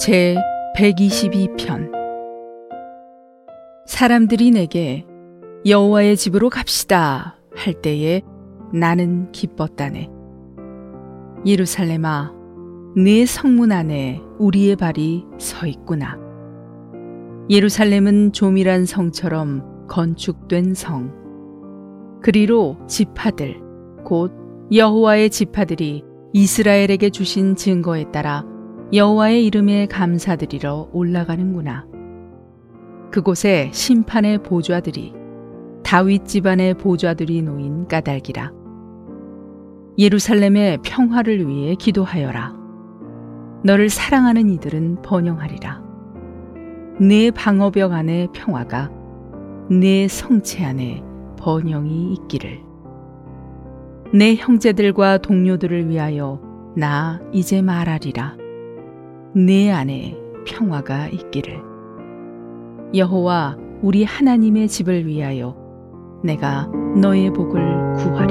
제 122편. 사람들이 내게 여호와의 집으로 갑시다 할 때에 나는 기뻤다네. 예루살렘아, 네 성문 안에 우리의 발이 서 있구나. 예루살렘은 조밀한 성처럼 건축된 성. 그리로 지파들, 곧 여호와의 지파들이 이스라엘에게 주신 증거에 따라 여호와의 이름에 감사드리러 올라가는구나. 그곳에 심판의 보좌들이, 다윗 집안의 보좌들이 놓인 까닭이라. 예루살렘의 평화를 위해 기도하여라. 너를 사랑하는 이들은 번영하리라. 네 방어벽 안에 평화가, 네 성체 안에 번영이 있기를. 내 형제들과 동료들을 위하여 나 이제 말하리라. 내 안에 평화가 있기를. 여호와 우리 하나님의 집을 위하여 내가 너의 복을 구하리라.